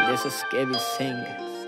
This is KB Singh.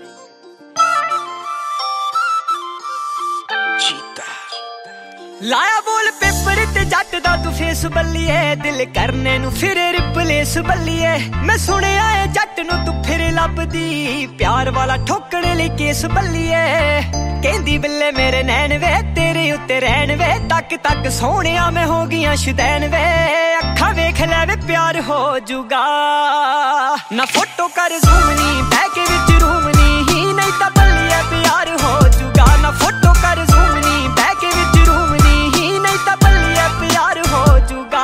ਲਾਇਆ ਬੋਲ paper ਤੇ ਜੱਟ ਦਾ ਤੂੰ ਫੇਸ ਬੱਲੀਏ, ਦਿਲ ਕਰਨੇ ਨੂੰ ਫਿਰ ਰਿਪਲੇਸ ਬੱਲੀਏ। ਮੈਂ ਸੁਣਿਆ ਏ ਜੱਟ ਨੂੰ ਤੂੰ ਫਿਰ ਲੱਭਦੀ, ਪਿਆਰ ਵਾਲਾ ਠੋਕਣ ਲਈ ਕੇਸ ਬੱਲੀਏ। ਕਹਿੰਦੀ ਬਿੱਲੇ ਮੇਰੇ ਨੈਣ ਵੇ ਤੇਰੇ ਉੱਤੇ ਰਹਿਣ ਵੇ, ਤੱਕ ਤੱਕ ਸੋਹਣਿਆ ਮੈਂ ਹੋ ਗਈਆਂ ਸ਼ੁਦੈਨ ਵੇ। ਅੱਖਾਂ ਵੇਖ ਲੈ ਵੇ ਪਿਆਰ ਹੋ ਜੂਗਾ, ਨਾ ਫੋਟੋ ਕਰ ਜ਼ੂਮ ਨੀ ਬਹਿ ਕੇ ਵਿੱਚ ਰੂਮ ਨੀ, ਨਹੀਂ ਤਾਂ ਬੱਲੀਏ ਪਿਆਰ ਹੋ ਜੂਗਾ। ਨਾ ਫੋਟੋ ਕਰ ਜ਼ੂਮ ਨੀ ਬਹਿ ਕੇ ਵਿੱਚ ਰੂਮ ਨੀ, ਨਹੀਂ ਤਾਂ ਬੱਲੀਏ ਪਿਆਰ ਹੋ ਜੂਗਾ।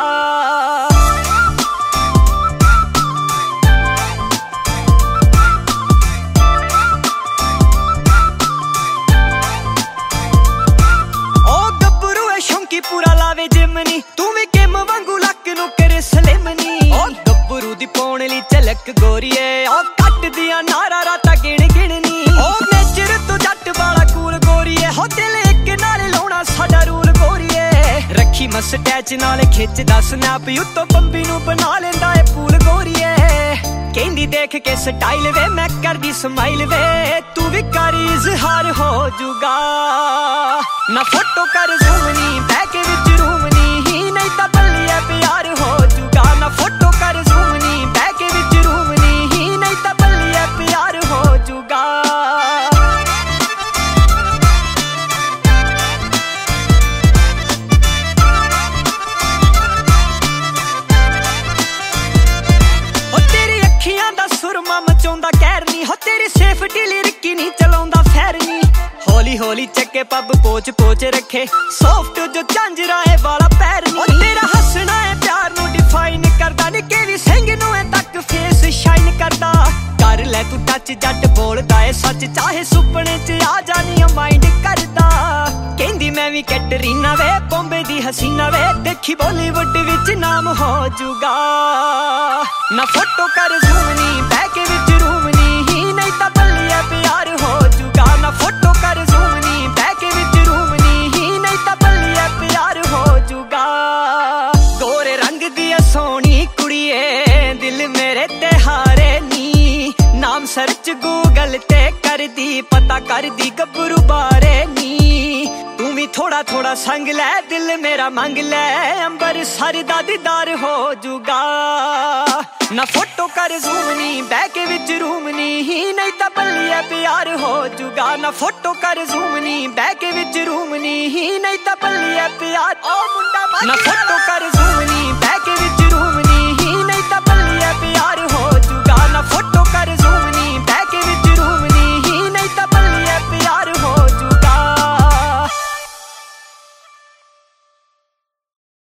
ਉਹ ਗੱਭਰੂ ਐ ਸ਼ੌਂਕੀ ਪੂਰਾ ਲਾਵੇ ਜਿਮ ਨੀ, ਤੂੰ ਵੀ ਕਿਮ ਵਾਂਗੂ ਲੱਕ ਨੂੰ ਕਰੇ ਸਲਿਮ ਨੀ। ਉਹ ਗੱਭਰੂ ਦੀ ਪਾਉਣ ਲਈ ਝਲਕ ਗੋਰੀਏ, ਉਹ ਕੱਟਦੀਆਂ ਨਾਰਾ ਰਾਤਾਂ ਗਿਣ ਗਿਣ ਨੀ। ਉਹ ਨੇਚਰ ਤੋਂ ਜੱਟ ਵਾਲਾ ਕੂਲ ਗੋਰੀਏ, ਹੋ ਦਿਲ ਇੱਕ ਨਾਲ ਲਾਉਣਾ ਸਾਡਾ ਰੂਲ ਗੋਰੀਏ। ਰੱਖੀ ਮਸਟੈਚ ਨਾਲ ਖਿੱਚਦਾ ਸਨੈਪ, ਉੱਤੋਂ ਬੰਬੀ ਨੂੰ ਬਣਾ ਲੈਂਦਾ ਏ ਪੂਲ ਗੋਰੀਏ। ਕਹਿੰਦੀ ਦੇਖ ਕੇ ਸਟਾਈਲ ਵੇ ਮੈਂ ਕਰਦੀ ਸਮਾਈਲ ਵੇ, ਤੂੰ ਵੀ ਕਰ ਇਜ਼ਹਾਰ ਹੋ ਜੂਗਾ। ਨਾ ਫੋਟੋ ਕਰ ਜ਼ੂਮ ਨੀ ਬਹਿ ਕੇ ਵਿੱਚ ਰੂਮ ਨੀ, ਨਹੀਂ ਤਾਂ ਬੱਲੀਏ ਪਿਆਰ ਹੋ ਜੂਗਾ। ਨਾ ਫੋਟੋ ਕਰ ਜ਼ੂਮ ਨੀ ਬਹਿ ਕੇ ਵਿੱਚ ਰੂਮ ਨੀ, ਨਹੀਂ ਤਾਂ ਬੱਲੀਏ ਪਿਆਰ ਹੋ ਜੂਗਾ। ਸੁਰਮਾ ਮਚਾਉਂਦਾ ਕਹਿਰ ਨੀ, ਹੋ ਤੇਰੀ ਸੇਫਟੀ ਲਈ ਰਿੱਕੀ ਨਹੀਂ ਚਲਾਉਂਦਾ ਫੈਰ ਨੀ। ਹੌਲੀ ਹੌਲੀ ਚੱਕੇ ਪੱਬ ਪੋਚ ਪੋਚ ਰੱਖੇ, ਸੌਫਟ ਜੋ ਝਾਂਜਰਾ ਏ ਵਾਲਾ ਪੈਰ ਨੀ। ਉਹ ਤੇਰਾ ਹੱਸਣਾ ਏ ਪਿਆਰ ਨੂੰ ਡਿਫਾਈਨ ਕਰਦਾ, ਨਿੱਕੇ ਵੀ ਸਿੰਘ ਨੂੰ ਏ ਤੱਕ ਫੇਸ ਸ਼ਾਈਨ ਕਰਦਾ। ਕਰ ਲੈ ਤੂੰ ਟੱਚ ਜੱਟ ਬੋਲਦਾ ਏ ਸੱਚ, ਚਾਹੇ ਸੁਪਨੇ ਚ ਆ ਜਾਣੀ ਮਾਈਂਡ ਕਰਦਾ। ਕਹਿੰਦੀ ਮੈਂ ਵੀ ਕੈਟਰੀਨਾ ਵੇ ਬੰਬੇ ਦੀ ਹਸੀਨਾ ਵੇ, ਦੇਖੀ ਬਾਲੀਵੁੱਡ ਵਿੱਚ ਨਾਮ ਹੋ ਜੂਗਾ। ਨਾ ਫੋਟੋ ਕਰ ਜ਼ੂਮ ਨੀ ਬਹਿ ਕੇ ਵਿੱਚ ਰੂਮ ਨੀ, ਨਹੀਂ ਤਾਂ ਬੱਲੀਏ ਪਿਆਰ ਹੋ ਜੂਗਾ। ਨਾ ਫੋਟੋ ਕਰ ਜ਼ੂਮ ਨੀ ਬਹਿ ਕੇ ਵਿੱਚ ਰੂਮ ਨੀ, ਨਹੀਂ ਤਾਂ ਬੱਲੀਏ ਪਿਆਰ ਹੋ ਜੂਗਾ। ਗੋਰੇ ਰੰਗ ਦੀ ਸੋਹਣੀ ਕੁੜੀਏ, ਦਿਲ ਮੇਰੇ ਤੇ ਹਾਰੇ ਨੀ। ਨਾਮ ਸਰਚ ਗੂਗਲ ਤੇ ਕਰਦੀ, ਪਤਾ ਕਰਦੀ ਗੱਭਰੂ ਬਾਰੇ ਨੀ। ਤੂੰ ਵੀ ਥੋੜਾ ਥੋੜਾ ਸੰਗ ਲੈ, ਦਿਲ ਮੇਰਾ ਮੰਗ ਲੈ, ਅੰਬਰਸਰ ਦਾ ਦੀਦਾਰ ਹੋ ਜੂਗਾ। ਨਾ ਫੋਟੋ ਕਰ ਜ਼ੂਮ ਨੀ ਬਹਿ ਕੇ ਵਿੱਚ ਰੂਮ ਨੀ, ਨਹੀਂ ਤਾਂ ਬੱਲੀਏ ਪਿਆਰ ਹੋ ਜੂਗਾ। ਨਾ ਫੋਟੋ ਕਰ ਜ਼ੂਮ ਨੀ ਬਹਿ ਕੇ ਵਿੱਚ ਰੂਮ ਨੀ, ਨਹੀਂ ਤਾਂ ਬੱਲੀਏ ਪਿਆਰ। ਉਹ ਮੁੰਡਾ ਨਾ ਫੋਟੋ ਕਰ ਜ਼ੂਮ ਨੀ ਬਹਿ ਕੇ ਵਿੱਚ